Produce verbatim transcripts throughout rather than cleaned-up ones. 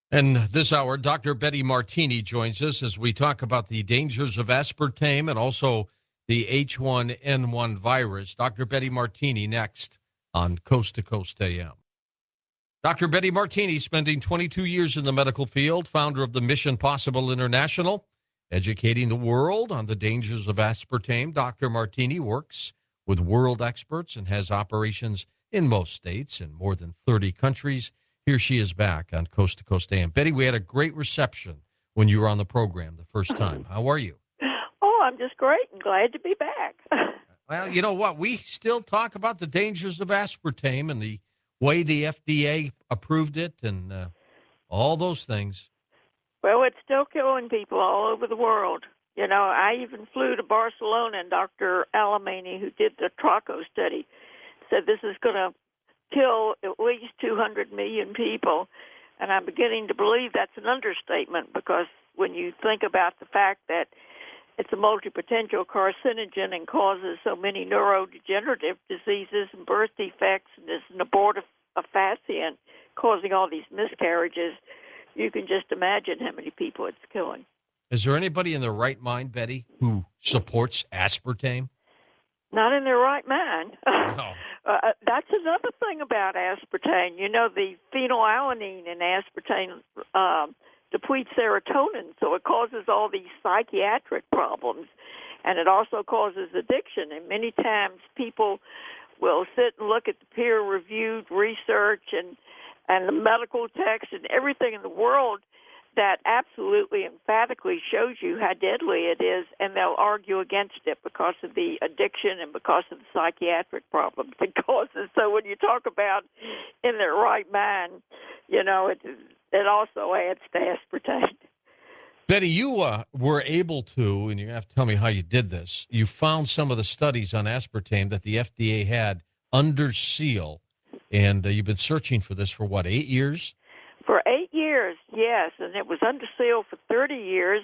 And this hour, Doctor Betty Martini joins us as we talk about the dangers of aspartame and also the H one N one virus. Doctor Betty Martini next on Coast to Coast A M. Doctor Betty Martini, spending twenty-two years in the medical field, founder of the Mission Possible International, educating the world on the dangers of aspartame. Doctor Martini works with world experts and has operations in most states and more than thirty countries. Here she is back on Coast to Coast A M. Betty, we had a great reception when you were on the program the first time. How are you? Oh, I'm just great and glad to be back. Well, you know what? We still talk about the dangers of aspartame and the way the F D A approved it and uh, all those things. Well, it's still killing people all over the world. You know, I even flew to Barcelona, and Doctor Alemany, who did the Traco study, said this is going to kill at least two hundred million people. And I'm beginning to believe that's an understatement, because when you think about the fact that it's a multi-potential carcinogen and causes so many neurodegenerative diseases and birth defects, and is an abortifacient causing all these miscarriages, you can just imagine how many people it's killing. Is there anybody in their right mind, Betty, who supports aspartame? Not in their right mind. No. uh, that's another thing about aspartame. You know, the phenylalanine in aspartame um, depletes serotonin, so it causes all these psychiatric problems, and it also causes addiction. And many times people will sit and look at the peer-reviewed research and, and the medical text and everything in the world that absolutely emphatically shows you how deadly it is, and they'll argue against it because of the addiction and because of the psychiatric problems it causes. So when you talk about in their right mind, you know, it it also adds to aspartame. Betty, you uh, were able to, and you have to tell me how you did this, you found some of the studies on aspartame that the F D A had under seal, and uh, you've been searching for this for, what, eight years? For eight years, yes, and it was under seal for thirty years,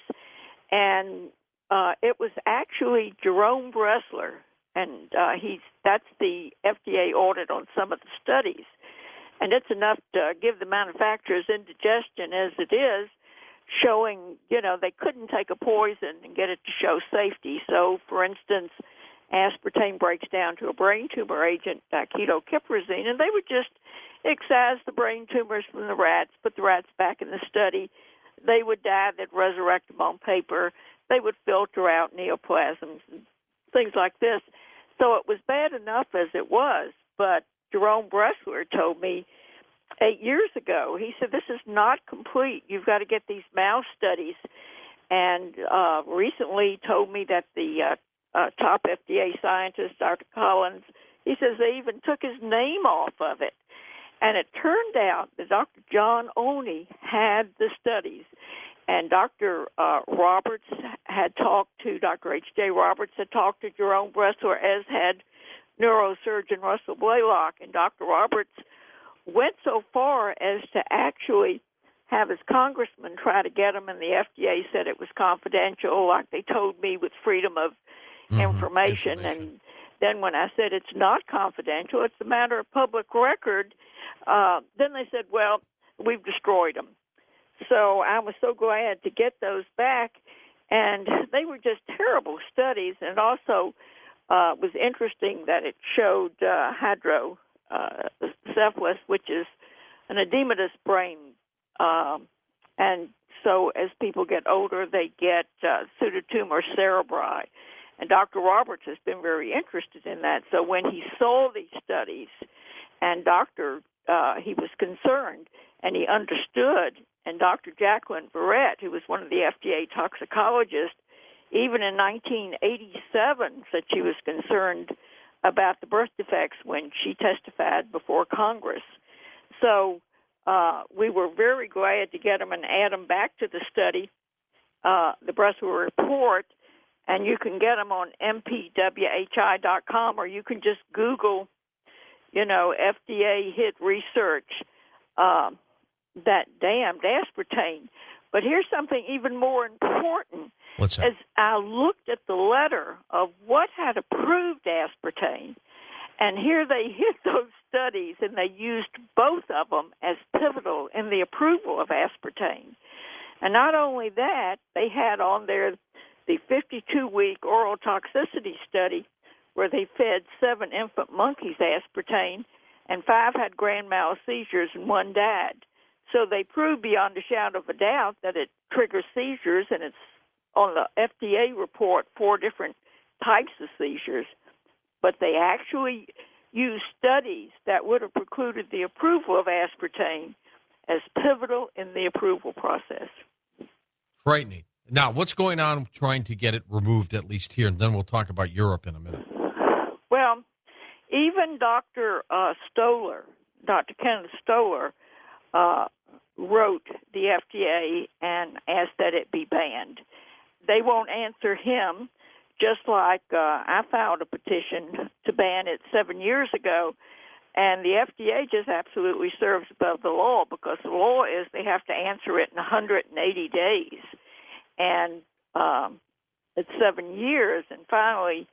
and uh, it was actually Jerome Bressler, and uh, he's that's the F D A audit on some of the studies, and it's enough to give the manufacturers indigestion as it is, showing, you know, they couldn't take a poison and get it to show safety. So, for instance, aspartame breaks down to a brain tumor agent, ketopiperazine, and they would just excise the brain tumors from the rats, put the rats back in the study. They would die, they'd resurrect them on paper. They would filter out neoplasms and things like this. So it was bad enough as it was, but Jerome Bressler told me eight years ago, he said, this is not complete. You've got to get these mouse studies. And uh, recently told me that the uh, uh, top F D A scientist, Doctor Collins, he says they even took his name off of it. And it turned out that Doctor John Oney had the studies, and Doctor Uh, Roberts had talked to, Doctor H J Roberts had talked to Jerome Bressler, as had neurosurgeon Russell Blaylock. And Doctor Roberts went so far as to actually have his congressman try to get him, and the F D A said it was confidential, like they told me, with freedom of mm-hmm. information. information. And then when I said it's not confidential, it's a matter of public record, uh, then they said, well, we've destroyed them. So I was so glad to get those back, and they were just terrible studies, and also uh, was interesting that it showed uh, hydrocephalus, uh, which is an edematous brain, um, and so as people get older, they get uh, pseudotumor cerebri. And Doctor Roberts has been very interested in that. So when he saw these studies, and Doctor uh, he was concerned, and he understood. And Doctor Jacqueline Verrett, who was one of the F D A toxicologists, even in nineteen eighty-seven, said she was concerned about the birth defects when she testified before Congress. So uh, we were very glad to get them and add them back to the study, uh, the Bressler report. And you can get them on M P W H I dot com, or you can just Google, you know, F D A hit research, um, that damned aspartame. But here's something even more important. What's that? As I looked at the letter of what had approved aspartame, and here they hit those studies, and they used both of them as pivotal in the approval of aspartame. And not only that, they had on there the fifty-two-week oral toxicity study where they fed seven infant monkeys aspartame, and five had grand mal seizures and one died. So they proved beyond a shadow of a doubt that it triggers seizures, and it's on the F D A report four different types of seizures. But they actually used studies that would have precluded the approval of aspartame as pivotal in the approval process. Frightening. Now, what's going on trying to get it removed, at least here, and then we'll talk about Europe in a minute. Well, even Doctor Uh, Stoller, Doctor Kenneth Stoller, uh, wrote the F D A and asked that it be banned. They won't answer him, just like uh, I filed a petition to ban it seven years ago, and the F D A just absolutely serves above the law, because the law is they have to answer it in one hundred eighty days. And um, it's seven years, and finally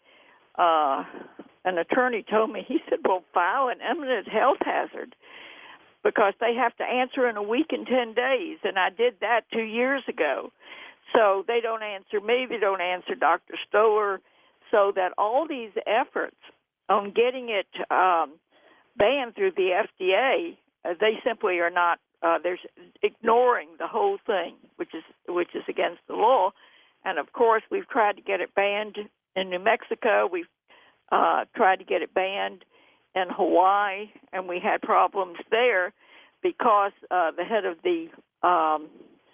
uh, an attorney told me, he said, well, file an imminent health hazard, because they have to answer in a week and ten days, and I did that two years ago. So they don't answer me, they don't answer Doctor Stoller, so that all these efforts on getting it um, banned through the F D A, uh, they simply are not, uh, they're ignoring the whole thing, which is which is against the law. And, of course, we've tried to get it banned in New Mexico. We've uh, tried to get it banned in Hawaii, and we had problems there because uh, the head of the um,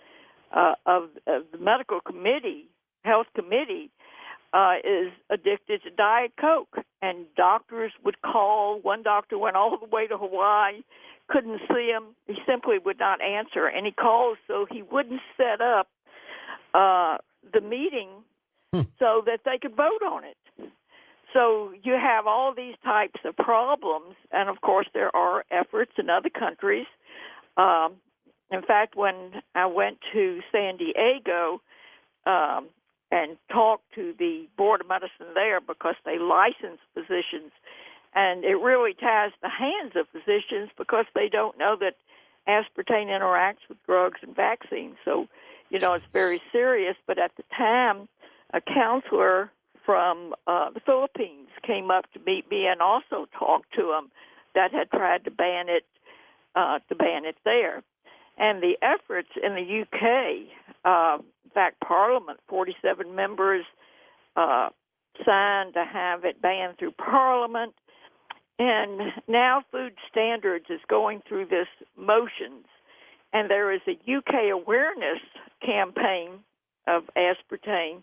uh, of, of the medical committee, health committee, uh, is addicted to Diet Coke, and doctors would call. One doctor went all the way to Hawaii, couldn't see him. He simply would not answer any calls, so he wouldn't set up uh, the meeting hmm. so that they could vote on it. So you have all these types of problems, and of course there are efforts in other countries. Um, in fact, when I went to San Diego um, and talked to the Board of Medicine there, because they license physicians, and it really ties the hands of physicians because they don't know that aspartame interacts with drugs and vaccines. So, you know, it's very serious. But at the time, a counselor from uh, the Philippines came up to meet me and also talked to him that had tried to ban it, uh, to ban it there. And the efforts in the U K, uh, in fact, Parliament, forty-seven members uh, signed to have it banned through Parliament. And now Food Standards is going through this motions, and there is a U K awareness campaign of aspartame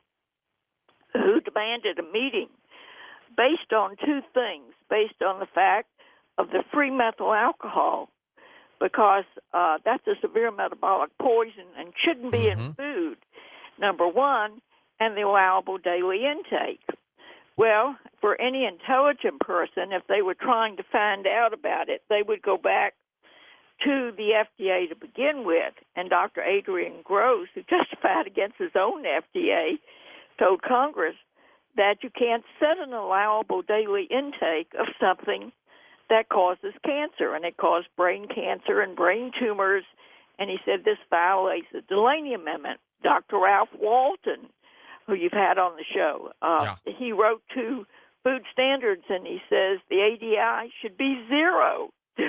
who demanded a meeting based on two things, based on the fact of the free methyl alcohol, because uh, that's a severe metabolic poison and shouldn't be mm-hmm. in food, number one, and the allowable daily intake. Well, for any intelligent person, if they were trying to find out about it, they would go back to the F D A to begin with. And Doctor Adrian Gross, who testified against his own F D A, told Congress that you can't set an allowable daily intake of something that causes cancer, and it caused brain cancer and brain tumors. And he said this violates the Delaney Amendment. Doctor Ralph Walton, who you've had on the show, uh, yeah. he wrote to Food Standards, and he says the A D I should be zero.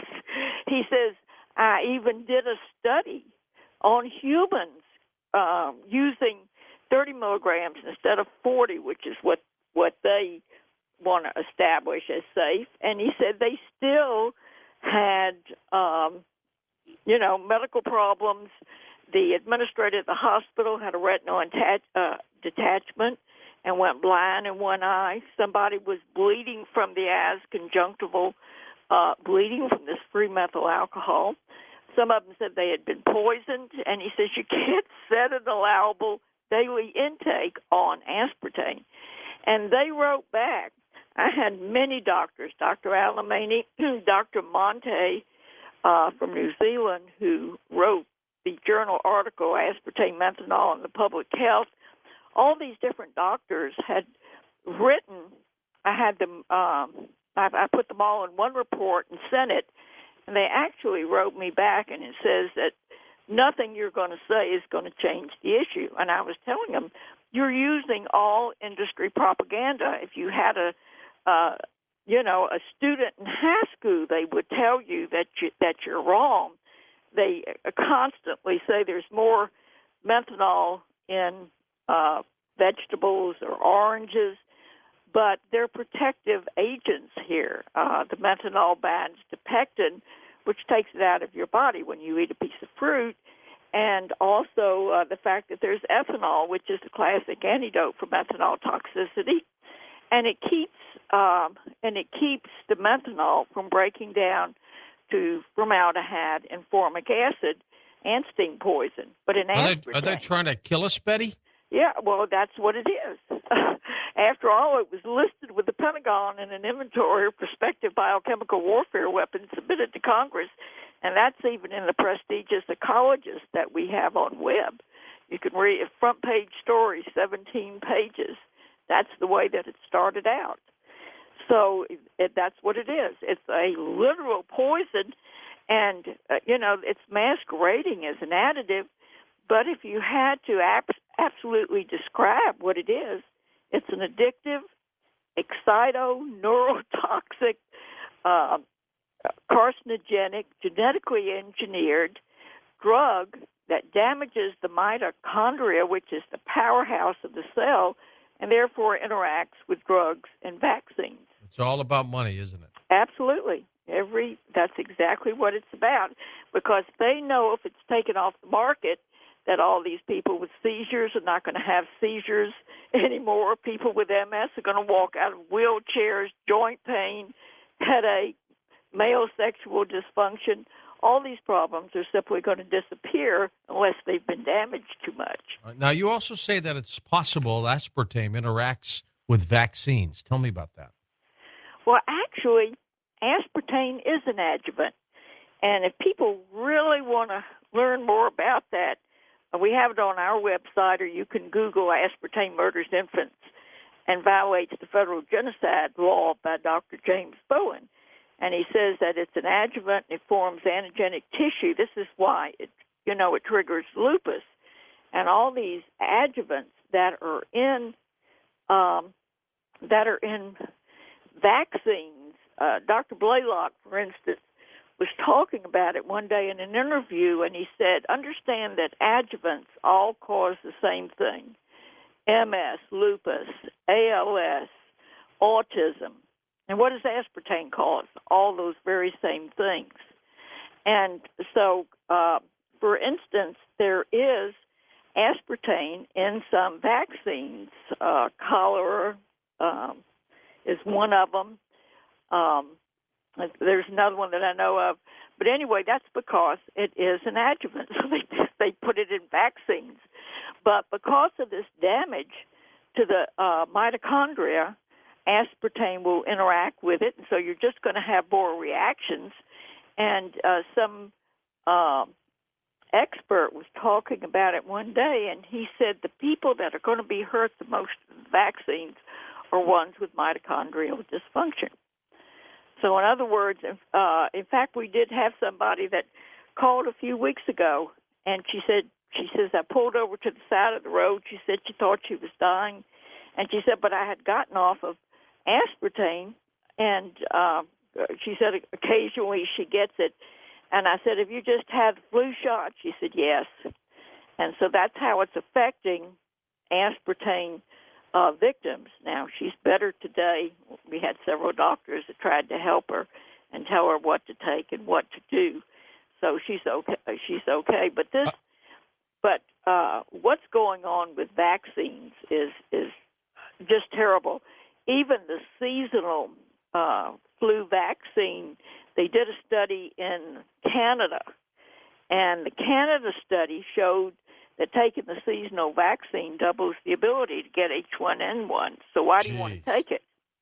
He says, I even did a study on humans uh, using thirty milligrams instead of forty, which is what, what they want to establish as safe. And he said they still had, um, you know, medical problems. The administrator at the hospital had a retinal attach, uh, detachment and went blind in one eye. Somebody was bleeding from the eyes, conjunctival uh, bleeding from this free methyl alcohol. Some of them said they had been poisoned, and he says you can't set an allowable daily intake on aspartame. And they wrote back. I had many doctors, Doctor Alamany, Doctor Monte uh, from New Zealand, who wrote the journal article, Aspartame, Methanol, and the Public Health. All these different doctors had written, I had them um, I, I put them all in one report and sent it, and they actually wrote me back, and it says that nothing you're going to say is going to change the issue. And I was telling them, you're using all industry propaganda. If you had a, uh, you know, a student in high school, they would tell you that you, that you're wrong. They constantly say there's more methanol in uh, vegetables or oranges, but they're protective agents here. Uh, the methanol binds to pectin, which takes it out of your body when you eat a piece of fruit, and also uh, the fact that there's ethanol, which is the classic antidote for methanol toxicity, and it keeps um, and it keeps the methanol from breaking down to formaldehyde and formic acid and steam poison. But in are they, aspartame, are they trying to kill us, Betty? yeah, well, that's what it is. After all, it was listed with the Pentagon in an inventory of prospective biochemical warfare weapons submitted to Congress, and that's even in the prestigious Ecologist that we have on web. You can read a front page story, seventeen pages. That's the way that it started out. So it, that's what it is. It's a literal poison, and, uh, you know, it's masquerading as an additive, but if you had to ab- absolutely describe what it is, it's an addictive, excito-neurotoxic, uh, carcinogenic, genetically engineered drug that damages the mitochondria, which is the powerhouse of the cell, and therefore interacts with drugs and vaccines. It's all about money, isn't it? Absolutely. Every that's exactly what it's about, because they know if it's taken off the market that all these people with seizures are not going to have seizures anymore. People with M S are going to walk out of wheelchairs, joint pain, headache, male sexual dysfunction. All these problems are simply going to disappear unless they've been damaged too much. Uh, Now, you also say that it's possible aspartame interacts with vaccines. Tell me about that. Well, actually, aspartame is an adjuvant. And if people really want to learn more about that, uh, we have it on our website, or you can Google aspartame murders infants and violates the federal genocide law by Doctor James Bowen. And he says that it's an adjuvant, it forms antigenic tissue. This is why it, you know, it triggers lupus. And all these adjuvants that are in um, that are in vaccines. Uh, Doctor Blaylock, for instance, was talking about it one day in an interview, and he said, understand that adjuvants all cause the same thing: M S, lupus, A L S, autism. And what does aspartame cause? All those very same things. And so, uh, for instance, there is aspartame in some vaccines. Uh, cholera um, is one of them. Um, there's another one that I know of. But anyway, that's because it is an adjuvant. So they, they put it in vaccines. But because of this damage to the uh, mitochondria, aspartame will interact with it, and so you're just going to have more reactions. And uh, some uh, expert was talking about it one day, and he said the people that are going to be hurt the most with vaccines are ones with mitochondrial dysfunction. So in other words, uh, in fact, we did have somebody that called a few weeks ago, and she said, she says, I pulled over to the side of the road. She said she thought she was dying, and she said, but I had gotten off of aspartame, and uh, she said occasionally she gets it. And I said, have you just had the flu shot? She said, yes. And so that's how it's affecting aspartame uh, victims. Now, she's better today. We had several doctors that tried to help her and tell her what to take and what to do. So she's okay. She's okay. But this, but uh, what's going on with vaccines is is just terrible. Even the seasonal uh, flu vaccine, they did a study in Canada, and the Canada study showed that taking the seasonal vaccine doubles the ability to get H one N one. So why do you want to take it?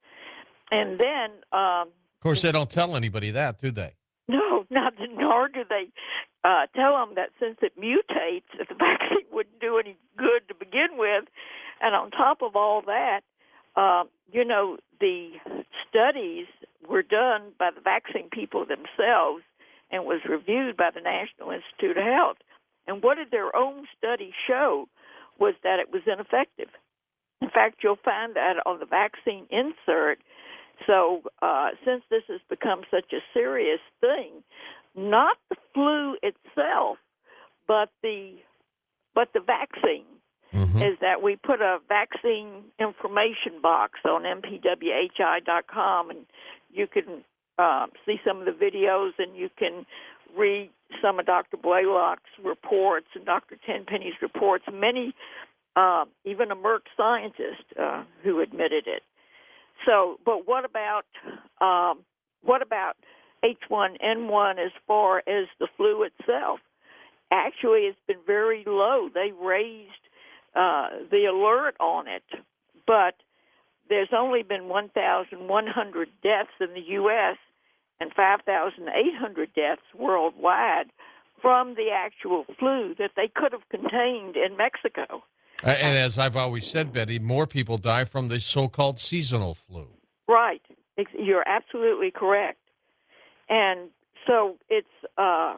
And then, um, of course, they don't tell anybody that, do they? No, not nor do they uh, tell them that since it mutates, that the vaccine wouldn't do any good to begin with. And on top of all that, uh, you know, the studies were done by the vaccine people themselves and was reviewed by the National Institute of Health. And what did their own study show was that it was ineffective. In fact, you'll find that on the vaccine insert. So uh, since this has become such a serious thing, not the flu itself, but the but the vaccine, mm-hmm. is that we put a vaccine information box on m p w h i dot com, and you can uh, see some of the videos, and you can read some of Doctor Blaylock's reports and Doctor Tenpenny's reports, many, uh, even a Merck scientist uh, who admitted it. So, but what about um, what about H one N one as far as the flu itself? Actually, it's been very low. They raised uh, the alert on it, but there's only been one thousand one hundred deaths in the U S and five thousand eight hundred deaths worldwide from the actual flu that they could have contained in Mexico. Uh, and as I've always said, Betty, more people die from the so-called seasonal flu. Right. You're absolutely correct. And so it's, uh,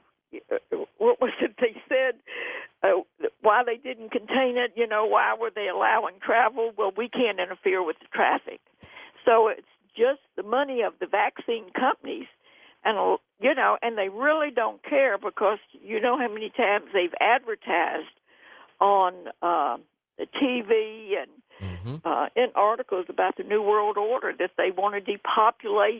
what was it they said, uh, why they didn't contain it, you know, why were they allowing travel? Well, we can't interfere with the traffic. So it's just the money of the vaccine companies, and, you know, and they really don't care because you know how many times they've advertised on uh, the T V and mm-hmm. uh, in articles about the New World Order that they want to depopulate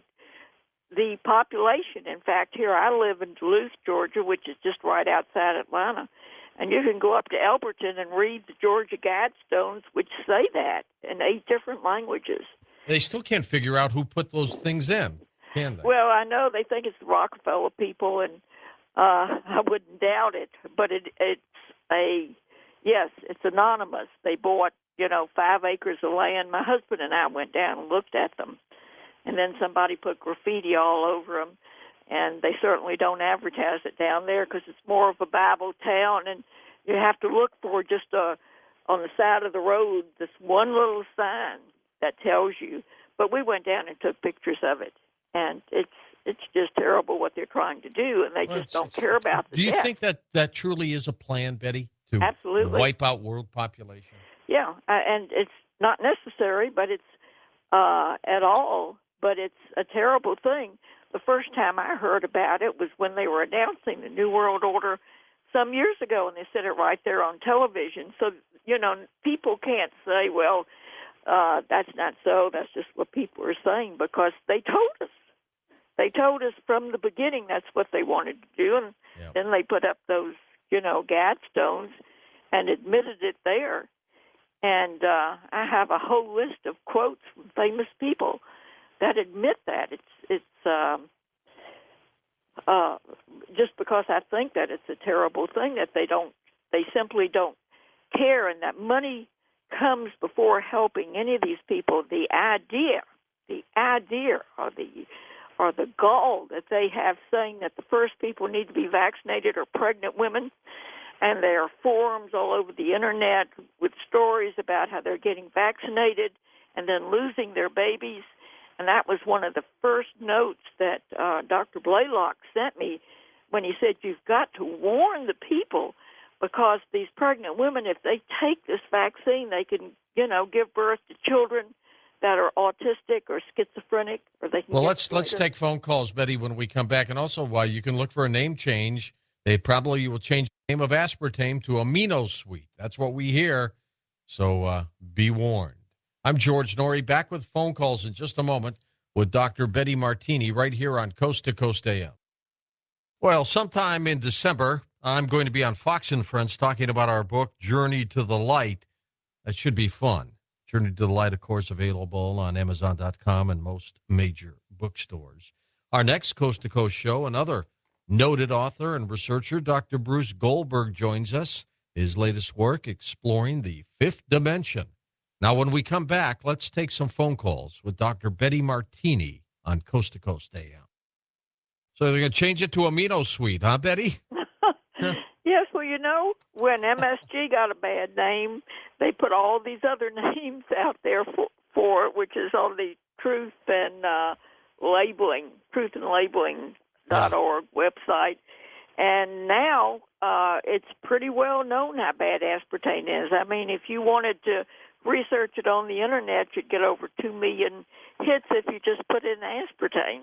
the population. In fact, here I live in Duluth, Georgia, which is just right outside Atlanta, and you can go up to Elberton and read the Georgia Guidestones, which say that in eight different languages. They still can't figure out who put those things in, can they? Well, I know they think it's the Rockefeller people, and uh, I wouldn't doubt it, but it, it's a... Yes, it's anonymous. They bought, you know, five acres of land. My husband and I went down and looked at them, and then somebody put graffiti all over them, and they certainly don't advertise it down there because it's more of a Bible town, and you have to look for just a, on the side of the road this one little sign that tells you. But we went down and took pictures of it, and it's it's just terrible what they're trying to do, and they well, just don't care about the Do you death. think that that truly is a plan, Betty? To Absolutely. wipe out world population? Yeah, uh, and it's not necessary, but it's uh, at all, but it's a terrible thing. The first time I heard about it was when they were announcing the New World Order some years ago, and they said it right there on television. So, you know, people can't say, well, uh, that's not so, that's just what people are saying, because they told us. They told us from the beginning that's what they wanted to do, and yep. then they put up those you know, Guidestones, and admitted it there. And uh, I have a whole list of quotes from famous people that admit that. It's it's um, uh, just because I think that it's a terrible thing that they don't, they simply don't care, and that money comes before helping any of these people. The idea, the idea, or the or the gall that they have saying that the first people need to be vaccinated are pregnant women, and there are forums all over the internet with stories about how they're getting vaccinated and then losing their babies. And that was one of the first notes that uh, Doctor Blaylock sent me when he said, you've got to warn the people because these pregnant women, if they take this vaccine, they can, you know, give birth to children that are autistic or schizophrenic, or they can. Well, get let's let's take phone calls, Betty, when we come back, and also why you can look for a name change. They probably will change the name of aspartame to amino sweet. That's what we hear. So uh, be warned. I'm George Noory, back with phone calls in just a moment with Doctor Betty Martini right here on Coast to Coast A M. Well, sometime in December, I'm going to be on Fox and Friends talking about our book, Journey to the Light. That should be fun. Journey to the Light, of course, available on Amazon dot com and most major bookstores. Our next Coast to Coast show, another noted author and researcher, Doctor Bruce Goldberg, joins us. His latest work, exploring the fifth dimension. Now, when we come back, let's take some phone calls with Doctor Betty Martini on Coast to Coast A M. So they're going to change it to amino sweet, huh, Betty? Yes, well, you know, when M S G got a bad name, they put all these other names out there for, for it, which is on the truth and uh, labeling, truth and labeling dot org website. And now uh, it's pretty well known how bad aspartame is. I mean, if you wanted to research it on the internet, you'd get over two million hits if you just put in aspartame.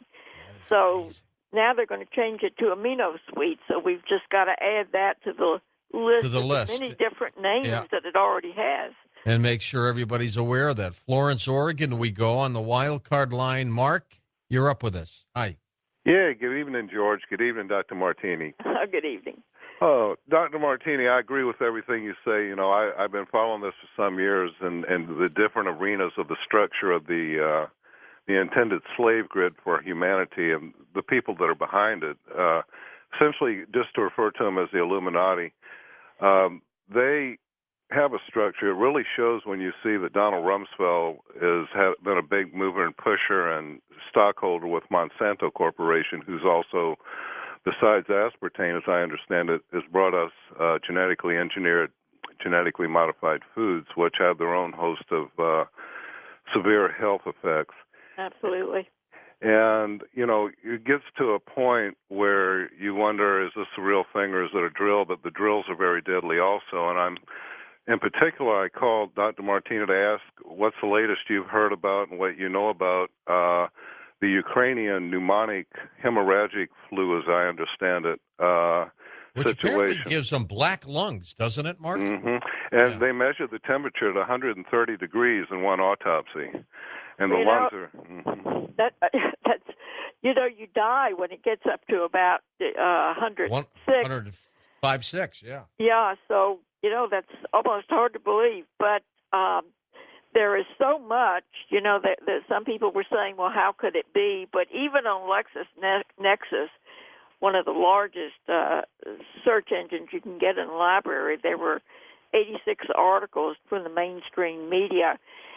So amazing. now they're going to change it to amino sweet. So we've just got to add that to the list To the of list. the many different names Yeah. that it already has. And make sure everybody's aware of that. Florence, Oregon, we go on the wild card line. Mark, you're up with us. Hi. Yeah, good evening, George. Good evening, Doctor Martini. Good evening. Oh, Doctor Martini, I agree with everything you say. You know, I, I've been following this for some years, and, and the different arenas of the structure of the uh, the intended slave grid for humanity and the people that are behind it. Uh, essentially, just to refer to them as the Illuminati, um, they have a structure. It really shows when you see that Donald Rumsfeld has had, been a big mover and pusher and stockholder with Monsanto Corporation, who's also, besides aspartame, as I understand it, has brought us uh, genetically engineered, genetically modified foods, which have their own host of uh, severe health effects. Absolutely. And, you know, it gets to a point where you wonder, is this a real thing or is it a drill? But the drills are very deadly also. And I'm, in particular, I called Doctor Martini to ask what's the latest you've heard about and what you know about uh, the Ukrainian pneumonic hemorrhagic flu, as I understand it, uh, Which situation. apparently gives them black lungs, doesn't it, Mark? Mm-hmm. And Yeah. they measured the temperature at one hundred thirty degrees in one autopsy. And the You lungs know, are... Mm-hmm. That that's you know you die when it gets up to about uh, one hundred six. one oh five, six, yeah. Yeah, so you know that's almost hard to believe, but um, there is so much. You know that, that some people were saying, well, how could it be? But even on LexisNexis, one of the largest uh, search engines you can get in the library, there were eighty-six articles from the mainstream media.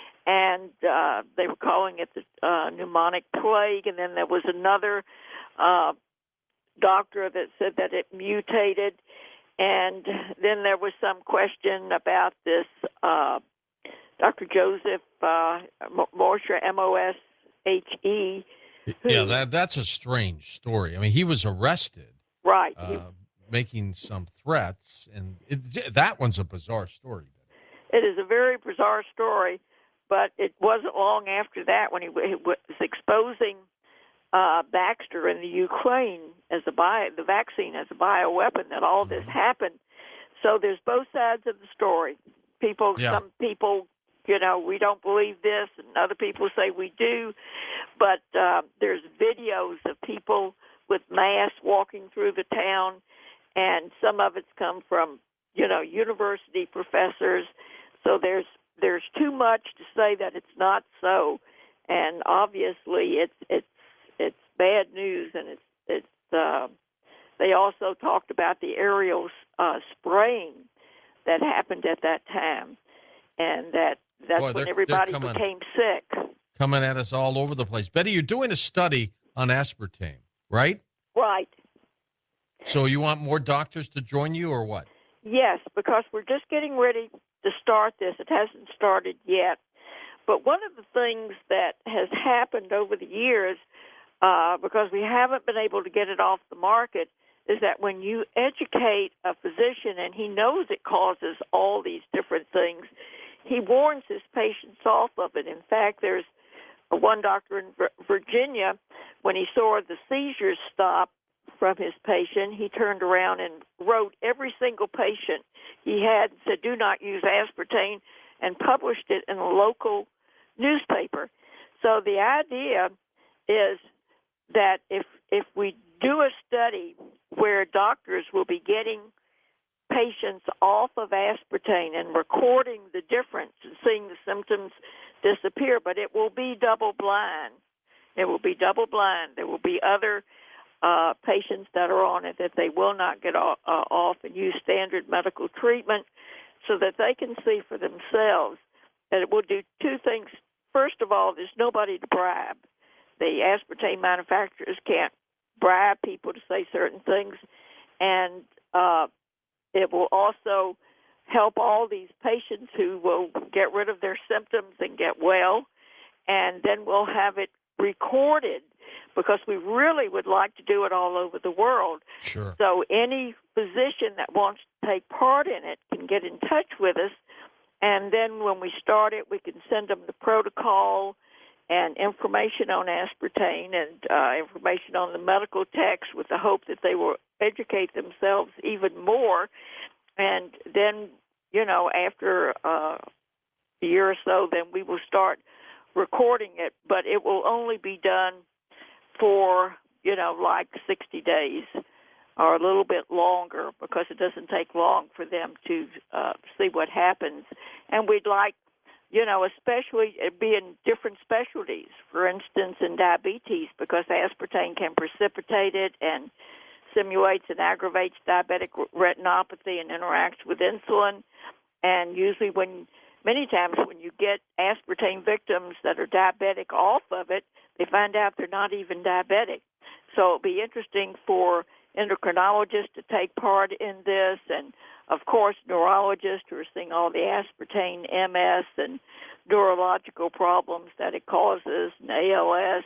And uh, they were calling it the uh, pneumonic plague. And then there was another uh, doctor that said that it mutated. And then there was some question about this uh, Doctor Joseph uh, Moshe, M O S H E. Yeah, that that's a strange story. I mean, he was arrested. Right. Uh, He, making some threats. And it, that one's a bizarre story. it is a very bizarre story. But it wasn't long after that when he, he was exposing uh, Baxter in the Ukraine as a bio, the vaccine as a bioweapon that all this happened. So there's both sides of the story. People, Yeah. some people, you know, we don't believe this, and other people say we do. But uh, there's videos of people with masks walking through the town, and some of it's come from, you know, university professors. So there's There's too much to say that it's not so, and obviously it's it's it's bad news, and it's it's. Uh, they also talked about the aerial uh, spraying that happened at that time, and that that's Boy, when they're- everybody they're coming. became sick. Coming at us all over the place. Betty, you're doing a study on aspartame, right? Right. So you want more doctors to join you or what? Yes, because we're just getting ready to start this. It hasn't started yet. But one of the things that has happened over the years, uh, because we haven't been able to get it off the market, is that when you educate a physician and he knows it causes all these different things, he warns his patients off of it. In fact, there's one doctor in Virginia, when he saw the seizures stop from his patient, he turned around and wrote every single patient he had and said, do not use aspartame, and published it in a local newspaper. So the idea is that if if we do a study where doctors will be getting patients off of aspartame and recording the difference and seeing the symptoms disappear, but it will be double blind. It will be double blind. There will be other uh, patients that are on it that they will not get off, uh, off and use standard medical treatment so that they can see for themselves that it will do two things. First of all, there's nobody to bribe. The aspartame manufacturers can't bribe people to say certain things, and uh, it will also help all these patients who will get rid of their symptoms and get well, and then we'll have it recorded because we really would like to do it all over the world. Sure. So any physician that wants to take part in it can get in touch with us, and then when we start it, we can send them the protocol and information on aspartame and uh, information on the medical text with the hope that they will educate themselves even more. And then, you know, after uh, a year or so, then we will start recording it, but it will only be done for, you know, like sixty days or a little bit longer, because it doesn't take long for them to uh, see what happens. And we'd like, you know, especially be in different specialties, for instance, in diabetes, because aspartame can precipitate it and simulates and aggravates diabetic retinopathy and interacts with insulin. And usually when, many times when you get aspartame victims that are diabetic off of it, they find out they're not even diabetic. So it'll be interesting for endocrinologists to take part in this, and of course neurologists who are seeing all the aspartame M S and neurological problems that it causes, and A L S,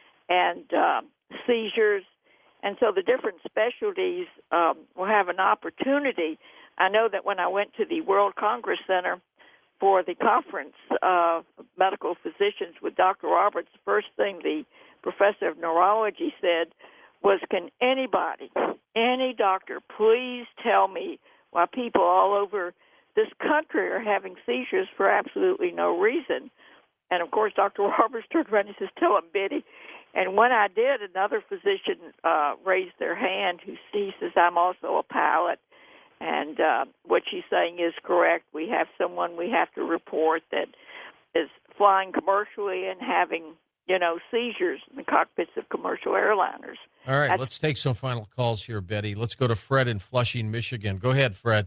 and um, seizures. And so the different specialties um, will have an opportunity. I know that when I went to the World Congress Center for the conference of medical physicians with Doctor Roberts, the first thing the professor of neurology said was, can anybody, any doctor, please tell me why people all over this country are having seizures for absolutely no reason? And, of course, Doctor Roberts turned around and says, tell him, Betty. And when I did, another physician uh, raised their hand who he says, I'm also a pilot. And uh, what she's saying is correct. We have someone we have to report that is flying commercially and having, you know, seizures in the cockpits of commercial airliners. All right, That's, let's take some final calls here, Betty. Let's go to Fred in Flushing, Michigan. Go ahead, Fred.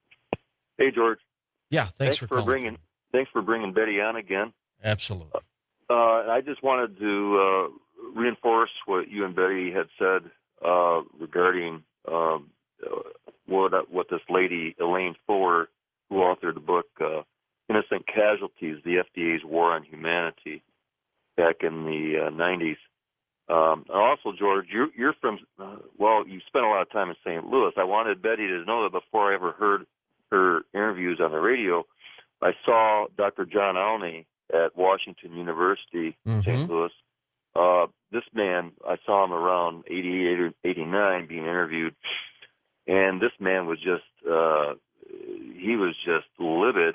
Hey, George. Yeah, thanks, thanks for, for calling. bringing thanks for bringing Betty on again. Absolutely. Uh, I just wanted to uh, reinforce what you and Betty had said uh, regarding um, uh, what what this lady Elaine Fuller, who authored the book uh, "Innocent Casualties: The F D A's War on Humanity" back in the uh, nineties. Um, and also, George, you're, you're from uh, well, you spent a lot of time in Saint Louis. I wanted Betty to know that before I ever heard her interviews on the radio, I saw Doctor John Alney at Washington University, mm-hmm. Saint Louis. Uh, this man, I saw him around eighty-eight or eighty-nine being interviewed, and this man was just, uh, he was just livid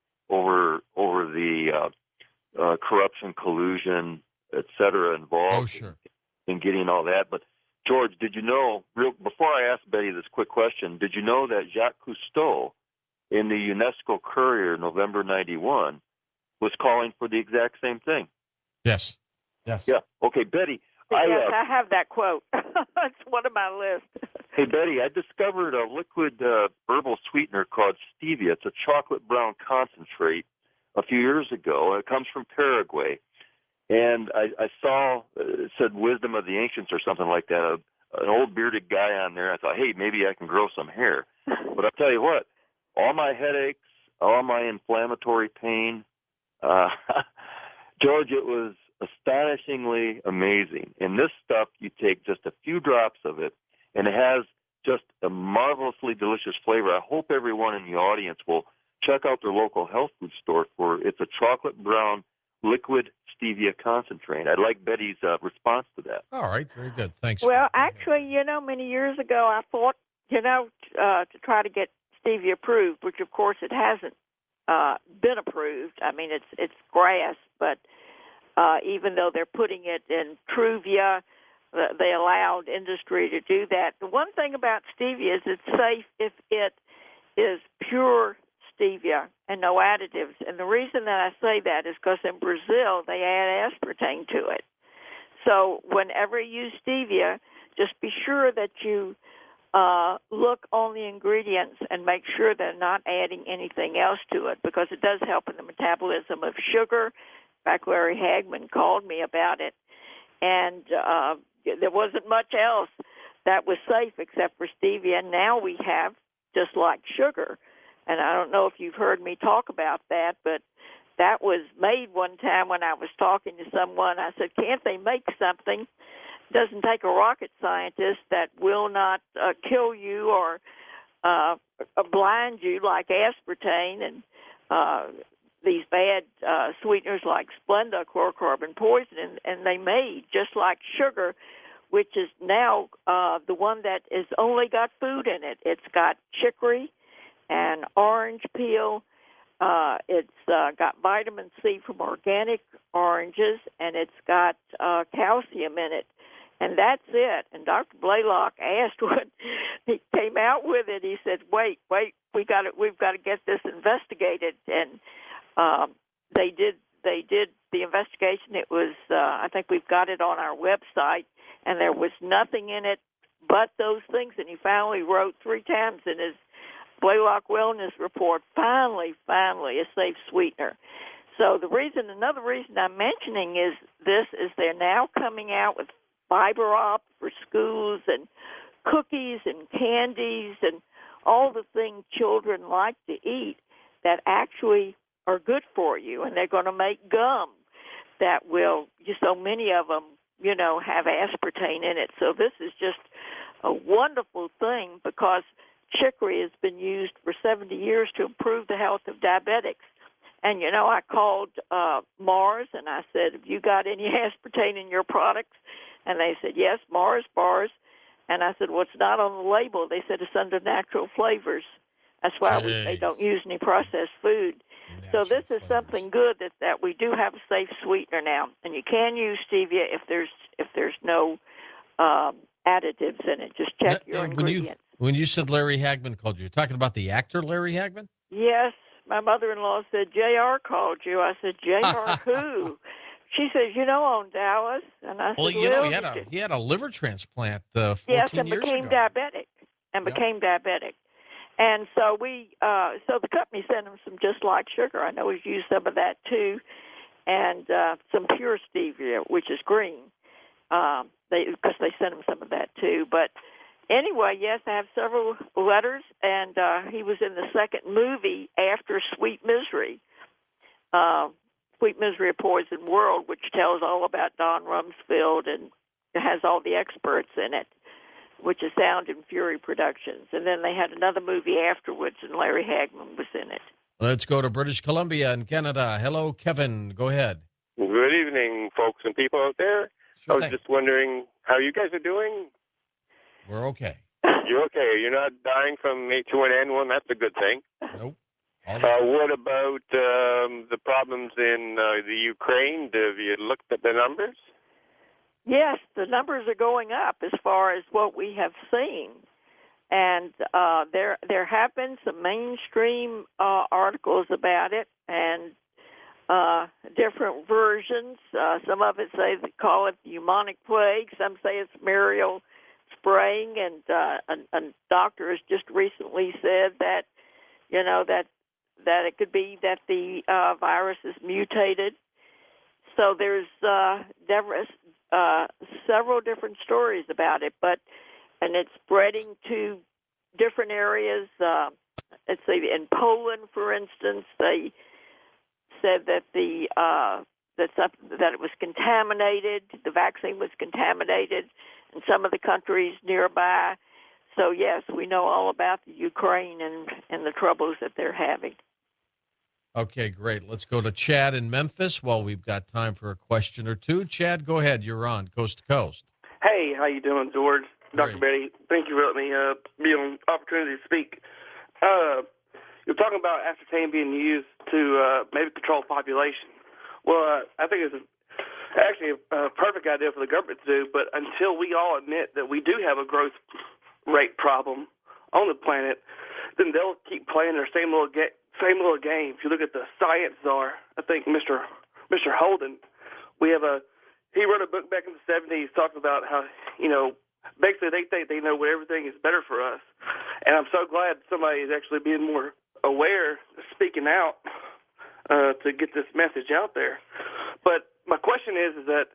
over over the uh, uh, corruption, collusion, et cetera, involved Oh, sure. in, in getting all that. But, George, did you know, real, before I ask Betty this quick question, did you know that Jacques Cousteau in the UNESCO Courier, November ninety-one, was calling for the exact same thing? Yes. Yes. Yeah. Okay, Betty. yes, I, uh, I have that quote. It's one of my list. hey, Betty, I discovered a liquid uh, herbal sweetener called stevia. It's a chocolate brown concentrate a few years ago. It comes from Paraguay. And I, I saw, uh, it said wisdom of the ancients or something like that, a, an old bearded guy on there. I thought, hey, maybe I can grow some hair. But I'll tell you what, all my headaches, all my inflammatory pain, uh, George, it was astonishingly amazing. And this stuff, you take just a few drops of it, and it has just a marvelously delicious flavor. I hope everyone in the audience will check out their local health food store for it's a chocolate brown liquid stevia concentrate. I'd like Betty's uh, response to that. All right, very good. Thanks. Well, Fred. actually, you know, many years ago, I fought, you know, uh, to try to get stevia approved, which of course it hasn't uh, been approved. I mean, it's it's grass, but uh, even though they're putting it in Truvia, uh, they allowed industry to do that. The one thing about stevia is it's safe if it is pure stevia and no additives. And the reason that I say that is because in Brazil they add aspartame to it. So whenever you use stevia, just be sure that you uh, look on the ingredients and make sure they're not adding anything else to it, because it does help in the metabolism of sugar. In fact, Larry Hagman called me about it, and uh, there wasn't much else that was safe except for stevia. And now we have, just like sugar, and I don't know if you've heard me talk about that, but that was made one time when I was talking to someone. I said, can't they make something doesn't take a rocket scientist that will not uh, kill you or uh, blind you like aspartame and uh, these bad uh, sweeteners like Splenda, chlorocarbon poison, and, and they made just like sugar, which is now uh, the one that is only got food in it. It's got chicory and orange peel. Uh, it's uh, got vitamin C from organic oranges, and it's got uh, calcium in it. And that's it. And Doctor Blaylock asked when he came out with it, he said, wait, wait, we got it, we've got to get this investigated. And um, they did they did the investigation. It was, uh, I think we've got it on our website, and there was nothing in it but those things. And he finally wrote three times in his Blaylock Wellness Report, finally, finally, a safe sweetener. So the reason, another reason I'm mentioning is this, is they're now coming out with fiber op for schools and cookies and candies and all the things children like to eat that actually are good for you. And they're going to make gum that will, just so many of them, you know, have aspartame in it. So this is just a wonderful thing because chicory has been used for seventy years to improve the health of diabetics. And, you know, I called uh, Mars and I said, have you got any aspartame in your products? And they said, yes, Mars bars. And I said, well, it's not on the label. They said it's under natural flavors. That's why we, they don't use any processed food. Natural so this is flavors. Something good that, that we do have a safe sweetener now. And you can use stevia if there's if there's no um, additives in it. Just check now, your when ingredients. You, when you said Larry Hagman called you, you're talking about the actor Larry Hagman? Yes. My mother-in-law said, J R called you. I said, J R who? She says, you know, on Dallas. And I well, said, you well, know, he had, a, he had a liver transplant uh, fourteen yes, and years became ago. diabetic. And yep. became diabetic. And so we, uh, so the company sent him some just like sugar. I know he's used some of that too. And uh, some pure stevia, which is green. Um, they because they sent him some of that too. But anyway, yes, I have several letters, and uh, he was in the second movie after Sweet Misery, uh, Sweet Misery, A Poisoned World, which tells all about Don Rumsfeld and has all the experts in it, which is Sound and Fury Productions. And then they had another movie afterwards, and Larry Hagman was in it. Let's go to British Columbia in Canada. Hello, Kevin. Go ahead. Good evening, folks and people out there. Sure I was thing. just wondering how you guys are doing. We're okay. You're okay. You're not dying from H one N one. That's a good thing. Nope. Uh, what about um, the problems in uh, the Ukraine? Have you looked at the numbers? Yes, the numbers are going up as far as what we have seen. And uh, there there have been some mainstream uh, articles about it and uh, different versions. Uh, some of it say they call it the eugenic plague. Some say it's malarial spraying. And uh, a, a doctor has just recently said that, you know, that that it could be that the uh, virus is mutated. So there's uh, never, uh, several different stories about it, but and it's spreading to different areas. Uh, let's say in Poland, for instance, they said that the uh, that some, that it was contaminated. The vaccine was contaminated in some of the countries nearby. So yes, we know all about the Ukraine and, and the troubles that they're having. Okay, great. Let's go to Chad in Memphis while we've got time for a question or two. Chad, go ahead. You're on Coast to Coast. Hey, how you doing, George? Doctor Great. Betty, thank you for letting me uh, be on opportunity to speak. Uh, you're talking about aspartame being used to uh, maybe control population. Well, uh, I think it's a, actually a, a perfect idea for the government to do, but until we all admit that we do have a growth rate problem on the planet, then they'll keep playing their same little ga- same little game. If you look at the science czar, I think Mister Mister Holden, we have a he wrote a book back in the seventies talking about how, you know, basically they think they know what everything is better for us. And I'm so glad somebody is actually being more aware, speaking out uh, to get this message out there. But my question is, is that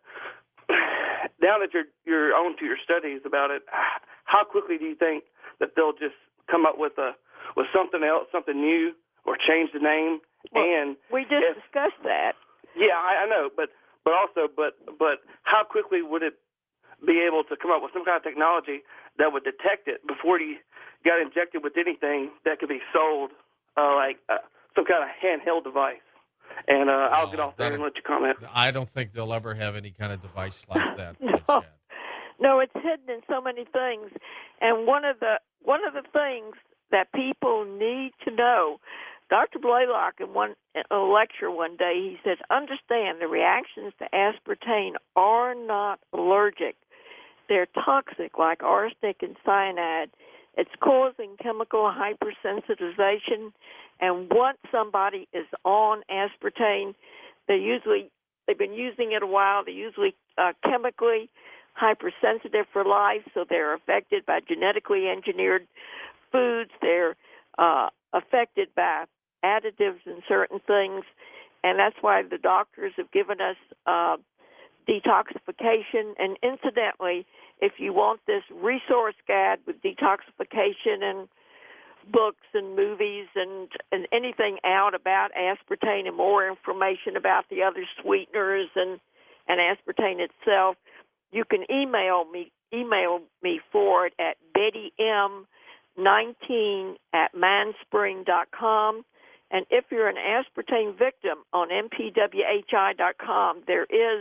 now that you're you're on to your studies about it, how quickly do you think that they'll just come up with a with something else, something new, or change the name? Well, and we just if, discussed that. Yeah, I, I know, but but also, but but how quickly would it be able to come up with some kind of technology that would detect it before he got injected with anything that could be sold, uh, like uh, some kind of handheld device. And uh, I'll Oh, get off there and let you comment. I don't think they'll ever have any kind of device like that. No. uh, Chad. No, it's hidden in so many things. And one of the one of the things that people need to know, Doctor Blaylock in one in a lecture one day, he said, understand the reactions to aspartame are not allergic. They're toxic, like arsenic and cyanide. It's causing chemical hypersensitization, and once somebody is on aspartame, they usually they've been using it a while. They're usually uh, chemically hypersensitive for life, so they're affected by genetically engineered foods. They're uh, affected by additives in certain things, and that's why the doctors have given us uh, detoxification. And incidentally, if you want this resource guide with detoxification and books and movies and, and anything out about aspartame and more information about the other sweeteners and, and aspartame itself, you can email me email me for it at Betty M nineteen at mindspring dot com. And if you're an aspartame victim, on M P W H I dot com, there is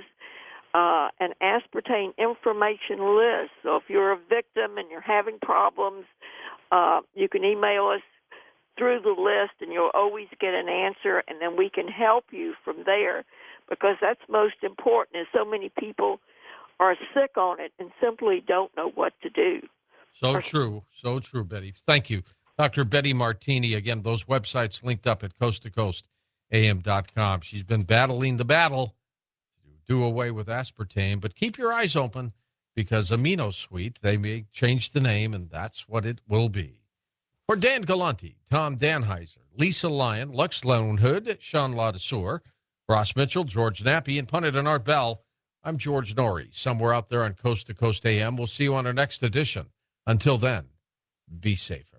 uh, an aspartame information list. So if you're a victim and you're having problems, uh, you can email us through the list, and you'll always get an answer, and then we can help you from there, because that's most important, is so many people are sick on it and simply don't know what to do. So true. So true, Betty. Thank you. Doctor Betty Martini. Again, those websites linked up at coast to coast A M dot com. She's been battling the battle to do away with aspartame, but keep your eyes open, because AminoSweet, they may change the name, and that's what it will be. For Dan Galante, Tom Danheiser, Lisa Lyon, Lux Lonehood, Sean Ladesseur, Ross Mitchell, George Nappy, and Pundit and Art Bell, I'm George Norrie, somewhere out there on Coast to Coast A M. We'll see you on our next edition. Until then, be safer.